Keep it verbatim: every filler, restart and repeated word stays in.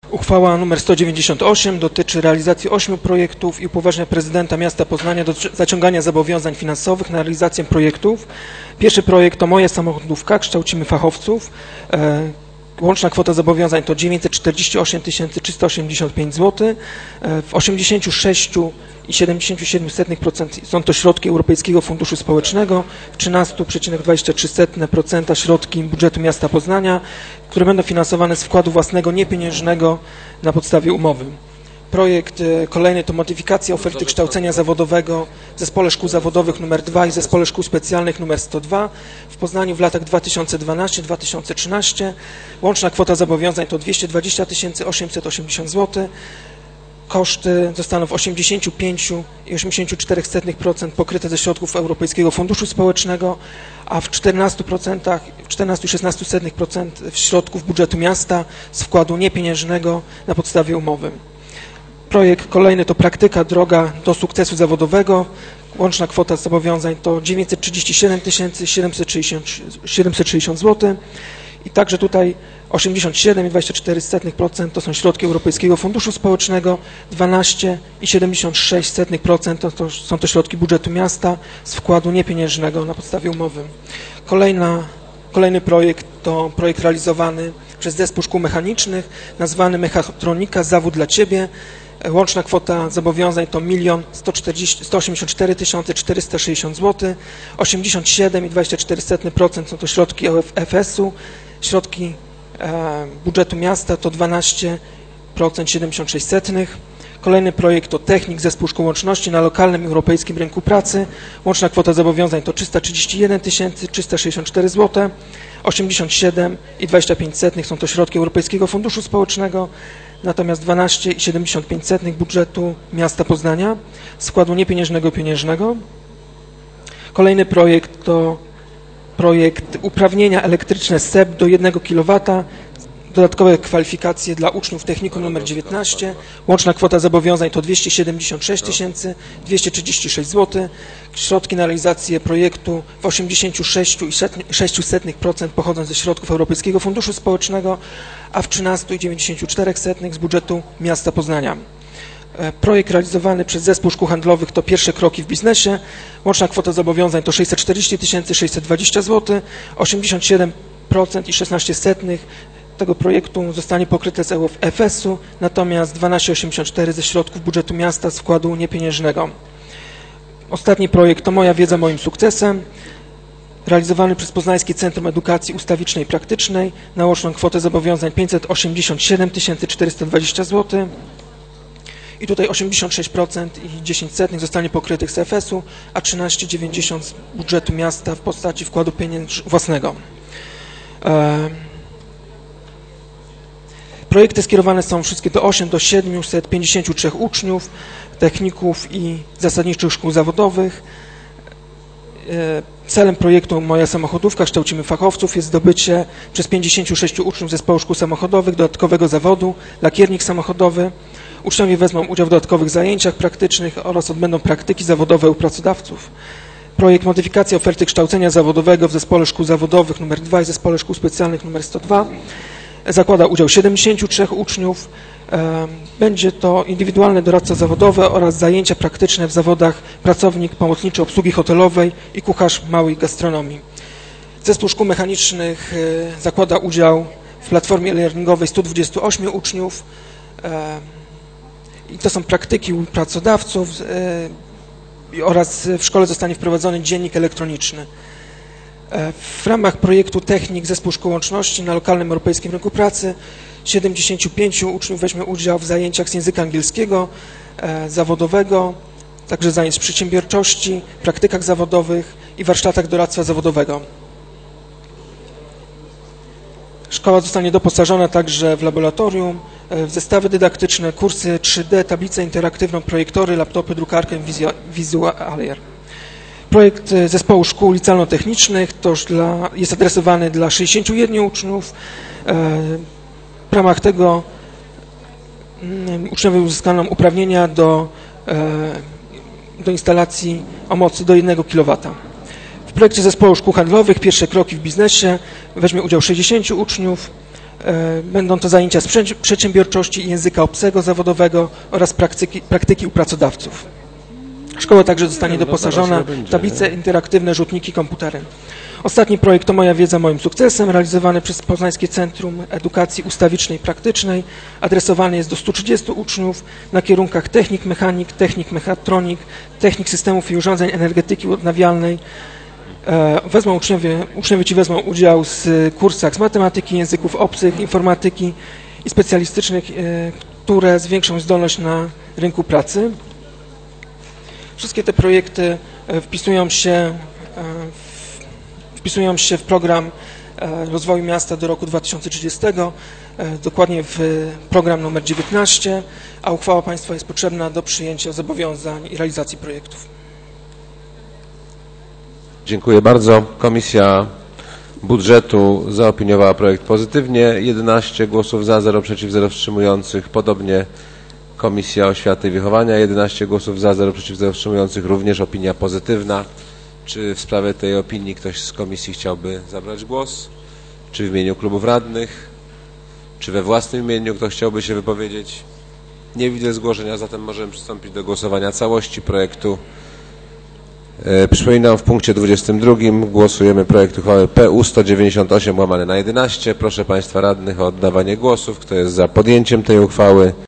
Uchwała nr sto dziewięćdziesiąt osiem dotyczy realizacji ośmiu projektów i upoważnia prezydenta miasta Poznania do zaciągania zobowiązań finansowych na realizację projektów. Pierwszy projekt to Moja samochodówka, kształcimy fachowców. Łączna kwota zobowiązań to dziewięćset czterdzieści osiem tysięcy trzysta osiemdziesiąt pięć złotych. W osiemdziesiąt sześć przecinek siedemdziesiąt siedem procent są to środki Europejskiego Funduszu Społecznego, w trzynaście przecinek dwadzieścia trzy procent środki budżetu miasta Poznania, które będą finansowane z wkładu własnego niepieniężnego na podstawie umowy. Projekt kolejny to modyfikacja oferty kształcenia zawodowego w Zespole Szkół Zawodowych nr dwa i Zespole Szkół Specjalnych nr sto dwa w Poznaniu w latach dwa tysiące dwunastym do dwa tysiące trzynastego. Łączna kwota zobowiązań to dwieście dwadzieścia tysięcy osiemset osiemdziesiąt złotych. Koszty zostaną w osiemdziesiąt pięć przecinek osiemdziesiąt cztery procent pokryte ze środków Europejskiego Funduszu Społecznego, a w czternastu procentach, w czternaście przecinek szesnaście procent środków budżetu miasta z wkładu niepieniężnego na podstawie umowy. Projekt kolejny to praktyka Droga do sukcesu zawodowego. Łączna kwota zobowiązań to dziewięćset trzydzieści siedem tysięcy siedemset sześćdziesiąt złotych. I także tutaj osiemdziesiąt siedem przecinek dwadzieścia cztery procent to są środki Europejskiego Funduszu Społecznego, dwanaście przecinek siedemdziesiąt sześć procent to, to są to środki budżetu miasta z wkładu niepieniężnego na podstawie umowy. Kolejna, kolejny projekt to projekt realizowany przez Zespół Szkół Mechanicznych, nazwany Mechatronika, zawód dla Ciebie. Łączna kwota zobowiązań to milion sto osiemdziesiąt cztery tysiące czterysta sześćdziesiąt złotych. osiemdziesiąt siedem przecinek dwadzieścia cztery procent są to środki F S u. Środki e, budżetu miasta to dwanaście procent siedemdziesiąt sześć procent. Kolejny projekt to Technik, Zespół Szkół Łączności na lokalnym europejskim rynku pracy. Łączna kwota zobowiązań to trzysta trzydzieści jeden tysięcy trzysta sześćdziesiąt cztery złotych. osiemdziesiąt siedem przecinek dwadzieścia pięć procent są to środki Europejskiego Funduszu Społecznego, natomiast dwanaście przecinek siedemdziesiąt pięć procent budżetu miasta Poznania z wkładu niepieniężnego i pieniężnego. Kolejny projekt to projekt uprawnienia elektryczne S E P do jednego kilowata, dodatkowe kwalifikacje dla uczniów technikum nr dziewiętnaście. Łączna kwota zobowiązań to dwieście siedemdziesiąt sześć tysięcy dwieście trzydzieści sześć złotych. Środki na realizację projektu w osiemdziesiąt sześć przecinek sześć procent pochodzą ze środków Europejskiego Funduszu Społecznego, a w trzynaście przecinek dziewięćdziesiąt cztery procent z budżetu miasta Poznania. Projekt realizowany przez Zespół Szkół Handlowych to Pierwsze kroki w biznesie. Łączna kwota zobowiązań to sześćset czterdzieści tysięcy sześćset dwadzieścia złotych. osiemdziesiąt siedem procent i szesnaście procent tego projektu zostanie pokryte z F S u, natomiast dwanaście przecinek osiemdziesiąt cztery procent ze środków budżetu miasta z wkładu niepieniężnego. Ostatni projekt to Moja wiedza moim sukcesem, realizowany przez Poznańskie Centrum Edukacji Ustawicznej i Praktycznej na łączną kwotę zobowiązań pięćset osiemdziesiąt siedem tysięcy czterysta dwadzieścia złotych. I tutaj osiemdziesiąt sześć procent i dziesięć procent zostanie pokrytych z F S u, a trzynaście przecinek dziewięćdziesiąt procent z budżetu miasta w postaci wkładu pieniędzy własnego. E Projekty skierowane są wszystkie do ośmiuset do siedmiuset pięćdziesięciu trzech uczniów, techników i zasadniczych szkół zawodowych. Celem projektu Moja samochodówka, kształcimy fachowców, jest zdobycie przez pięćdziesięciu sześciu uczniów Zespołu Szkół Samochodowych dodatkowego zawodu, lakiernik samochodowy. Uczniowie wezmą udział w dodatkowych zajęciach praktycznych oraz odbędą praktyki zawodowe u pracodawców. Projekt modyfikacji oferty kształcenia zawodowego w Zespole Szkół Zawodowych nr dwa i Zespole Szkół Specjalnych nr sto dwa zakłada udział siedemdziesięciu trzech uczniów. Będzie to indywidualny doradca zawodowy oraz zajęcia praktyczne w zawodach pracownik pomocniczy obsługi hotelowej i kucharz małej gastronomii. Zespół Szkół Mechanicznych zakłada udział w platformie e-learningowej stu dwudziestu ośmiu uczniów. I to są praktyki u pracodawców oraz w szkole zostanie wprowadzony dziennik elektroniczny. W ramach projektu Technik Zespół Szkół Łączności na lokalnym europejskim rynku pracy siedemdziesięciu pięciu uczniów weźmie udział w zajęciach z języka angielskiego, e, zawodowego, także zajęć z przedsiębiorczości, praktykach zawodowych i warsztatach doradztwa zawodowego. Szkoła zostanie doposażona także w laboratorium, e, w zestawy dydaktyczne, kursy trzy D, tablicę interaktywną, projektory, laptopy, drukarkę, wizualier. Projekt Zespołu Szkół Licealno-Technicznych to już dla, jest adresowany dla sześćdziesięciu jednego uczniów. W ramach tego uczniowie uzyskaną uprawnienia do, do instalacji o mocy do jednego kilowata. W projekcie Zespołu Szkół Handlowych Pierwsze kroki w biznesie weźmie udział sześćdziesięciu uczniów. Będą to zajęcia z przedsiębiorczości i języka obcego zawodowego oraz praktyki, praktyki u pracodawców. Szkoła także zostanie doposażona w tablice interaktywne, rzutniki, komputery. Ostatni projekt to Moja wiedza moim sukcesem, realizowany przez Poznańskie Centrum Edukacji Ustawicznej i Praktycznej. Adresowany jest do stu trzydziestu uczniów na kierunkach technik, mechanik, technik, mechatronik, technik systemów i urządzeń, energetyki odnawialnej. Wezmą uczniowie, uczniowie ci wezmą udział w kursach z matematyki, języków obcych, informatyki i specjalistycznych, które zwiększą zdolność na rynku pracy. Wszystkie te projekty wpisują się w Wpisują się w program rozwoju miasta do roku dwa tysiące trzydziestego, dokładnie w program numer dziewiętnaście, a uchwała państwa jest potrzebna do przyjęcia zobowiązań i realizacji projektów. Dziękuję bardzo. Komisja Budżetu zaopiniowała projekt pozytywnie. jedenaście głosów za, zero przeciw, zero wstrzymujących. Podobnie Komisja Oświaty i Wychowania. jedenaście głosów za, zero przeciw, zero wstrzymujących. Również opinia pozytywna. Czy w sprawie tej opinii ktoś z komisji chciałby zabrać głos? Czy w imieniu klubów radnych? Czy we własnym imieniu ktoś chciałby się wypowiedzieć? Nie widzę zgłoszenia, zatem możemy przystąpić do głosowania całości projektu. E, przypominam, w punkcie dwudziestym drugim głosujemy projekt uchwały P U sto dziewięćdziesiąt osiem łamane na jedenaście. Proszę Państwa radnych o oddawanie głosów. Kto jest za podjęciem tej uchwały?